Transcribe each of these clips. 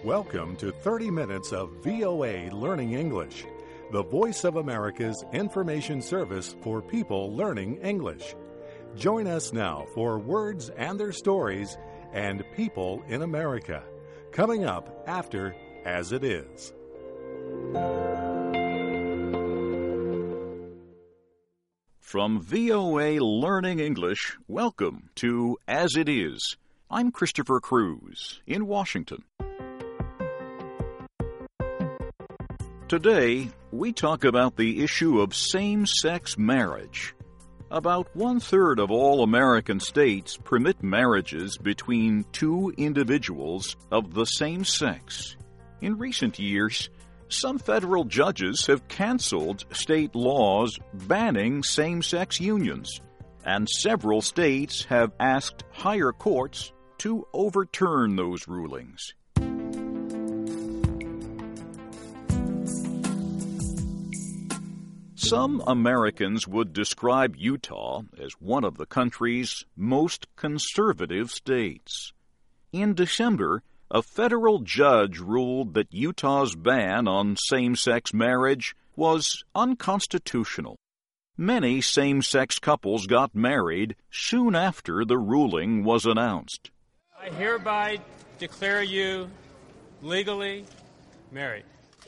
Welcome to 30 minutes of VOA Learning English, the voice of America's information service for people learning English. Join us now for Words and Their Stories and People in America, coming up after As It Is. From VOA Learning English, welcome to As It Is. I'm Christopher Cruz in Washington. Today, we talk about the issue of same-sex marriage. About one-third of all American states permit marriages between two individuals of the same sex. In recent years, some federal judges have canceled state laws banning same-sex unions, and several states have asked higher courts to overturn those rulings. Some Americans would describe Utah as one of the country's most conservative states. In December, a federal judge ruled that Utah's ban on same-sex marriage was unconstitutional. Many same-sex couples got married soon after the ruling was announced. I hereby declare you legally married.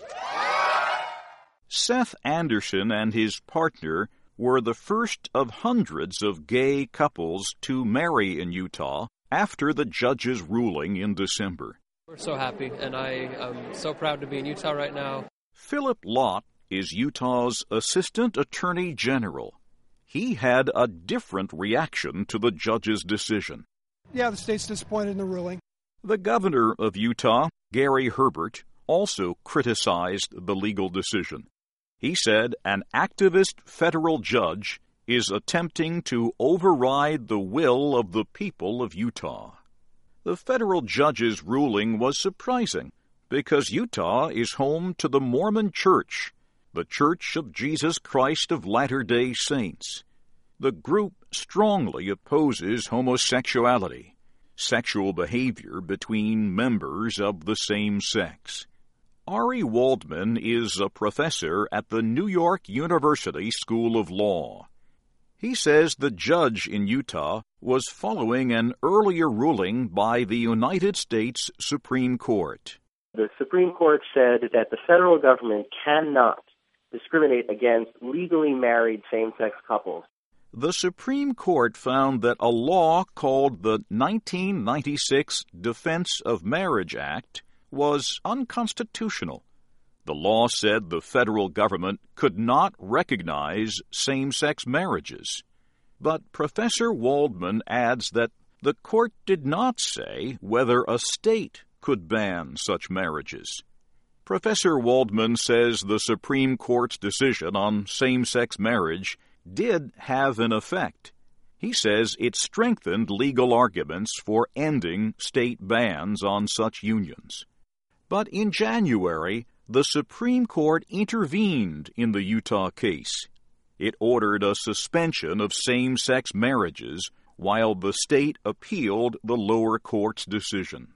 Seth Anderson and his partner were the first of hundreds of gay couples to marry in Utah after the judge's ruling in December. We're so happy, and I am so proud to be in Utah right now. Philip Lott is Utah's Assistant Attorney General. He had a different reaction to the judge's decision. Yeah, the state's disappointed in the ruling. The governor of Utah, Gary Herbert, also criticized the legal decision. He said an activist federal judge is attempting to override the will of the people of Utah. The federal judge's ruling was surprising because Utah is home to the Mormon Church, the Church of Jesus Christ of Latter-day Saints. The group strongly opposes homosexuality, sexual behavior between members of the same sex. Ari Waldman is a professor at the New York University School of Law. He says the judge in Utah was following an earlier ruling by the United States Supreme Court. The Supreme Court said that the federal government cannot discriminate against legally married same-sex couples. The Supreme Court found that a law called the 1996 Defense of Marriage Act was unconstitutional. The law said the federal government could not recognize same-sex marriages. But Professor Waldman adds that the court did not say whether a state could ban such marriages. Professor Waldman says the Supreme Court's decision on same-sex marriage did have an effect. He says it strengthened legal arguments for ending state bans on such unions. But in January, the Supreme Court intervened in the Utah case. It ordered a suspension of same-sex marriages while the state appealed the lower court's decision.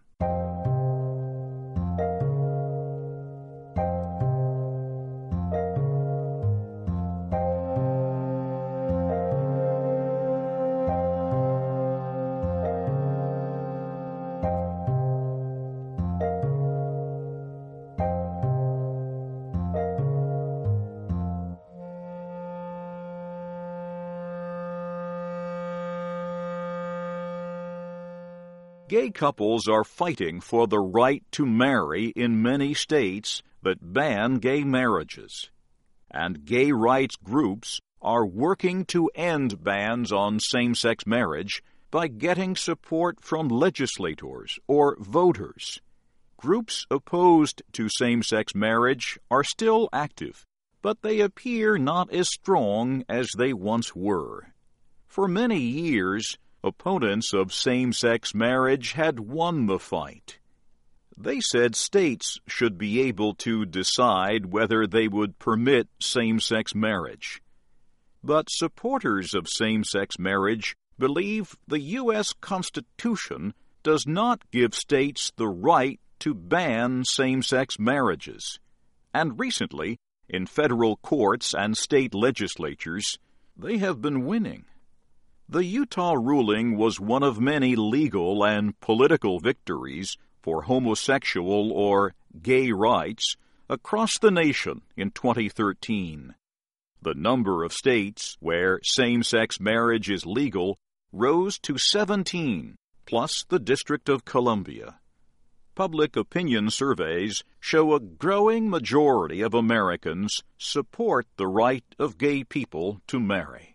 Gay couples are fighting for the right to marry in many states that ban gay marriages. And gay rights groups are working to end bans on same-sex marriage by getting support from legislators or voters. Groups opposed to same-sex marriage are still active, but they appear not as strong as they once were. For many years, opponents of same-sex marriage had won the fight. They said states should be able to decide whether they would permit same-sex marriage. But supporters of same-sex marriage believe the U.S. Constitution does not give states the right to ban same-sex marriages. And recently, in federal courts and state legislatures, they have been winning. The Utah ruling was one of many legal and political victories for homosexual or gay rights across the nation in 2013. The number of states where same-sex marriage is legal rose to 17, plus the District of Columbia. Public opinion surveys show a growing majority of Americans support the right of gay people to marry.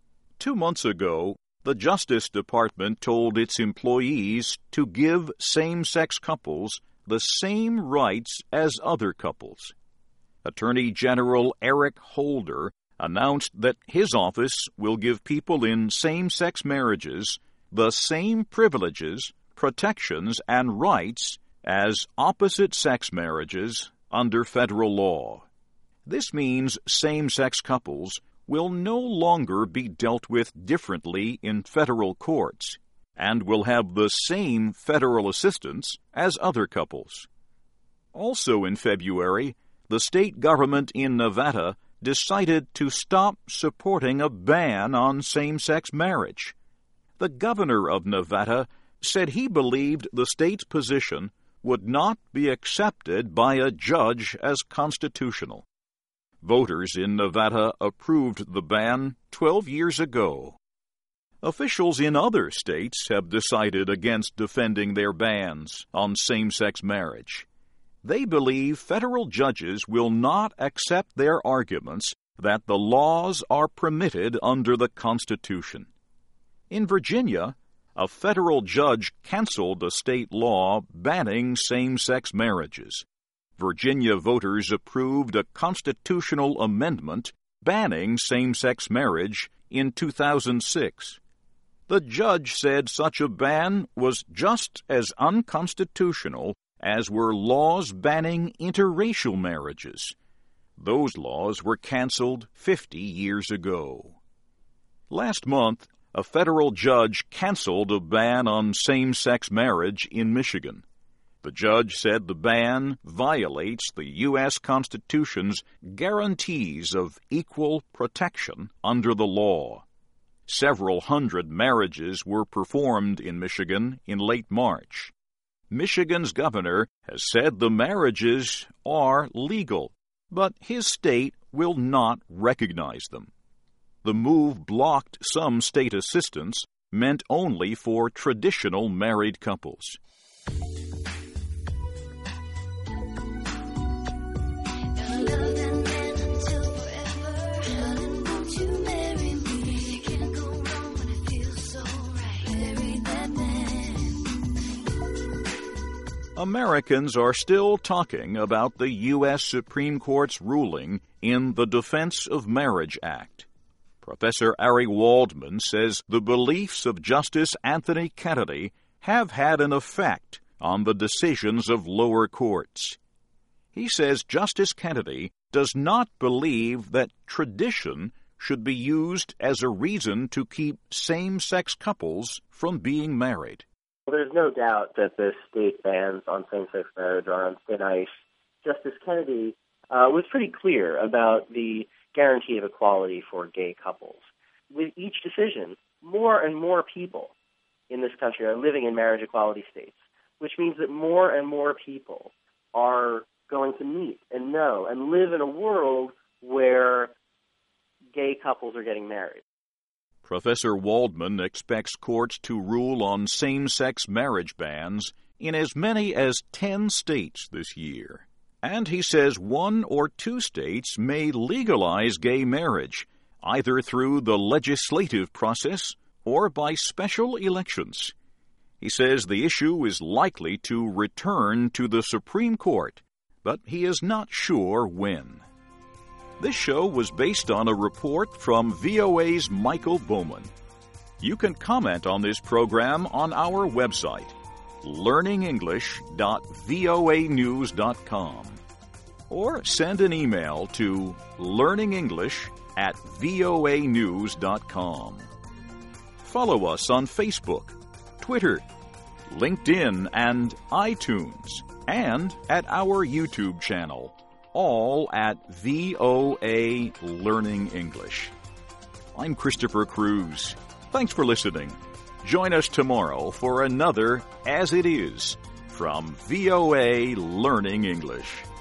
2 months ago, the Justice Department told its employees to give same-sex couples the same rights as other couples. Attorney General Eric Holder announced that his office will give people in same-sex marriages the same privileges, protections, and rights as opposite-sex marriages under federal law. This means same-sex couples will no longer be dealt with differently in federal courts and will have the same federal assistance as other couples. Also in February, the state government in Nevada decided to stop supporting a ban on same-sex marriage. The governor of Nevada said he believed the state's position would not be accepted by a judge as constitutional. Voters in Nevada approved the ban 12 years ago. Officials in other states have decided against defending their bans on same-sex marriage. They believe federal judges will not accept their arguments that the laws are permitted under the Constitution. In Virginia, a federal judge canceled a state law banning same-sex marriages. Virginia voters approved a constitutional amendment banning same-sex marriage in 2006. The judge said such a ban was just as unconstitutional as were laws banning interracial marriages. Those laws were canceled 50 years ago. Last month, a federal judge canceled a ban on same-sex marriage in Michigan. The judge said the ban violates the U.S. Constitution's guarantees of equal protection under the law. Several hundred marriages were performed in Michigan in late March. Michigan's governor has said the marriages are legal, but his state will not recognize them. The move blocked some state assistance meant only for traditional married couples. Americans are still talking about the U.S. Supreme Court's ruling in the Defense of Marriage Act. Professor Ari Waldman says the beliefs of Justice Anthony Kennedy have had an effect on the decisions of lower courts. He says Justice Kennedy does not believe that tradition should be used as a reason to keep same-sex couples from being married. Well, there's no doubt that the state bans on same-sex marriage are on thin ice. Justice Kennedy was pretty clear about the guarantee of equality for gay couples. With each decision, more and more people in this country are living in marriage equality states, which means that more and more people are going to meet and know and live in a world where gay couples are getting married. Professor Waldman expects courts to rule on same-sex marriage bans in as many as 10 states this year. And he says 1 or 2 states may legalize gay marriage, either through the legislative process or by special elections. He says the issue is likely to return to the Supreme Court, but he is not sure when. This show was based on a report from VOA's Michael Bowman. You can comment on this program on our website, learningenglish.voanews.com, or send an email to learningenglish@voanews.com. Follow us on Facebook, Twitter, LinkedIn, and iTunes, and at our YouTube channel, all at VOA Learning English. I'm Christopher Cruz. Thanks for listening. Join us tomorrow for another As It Is from VOA Learning English.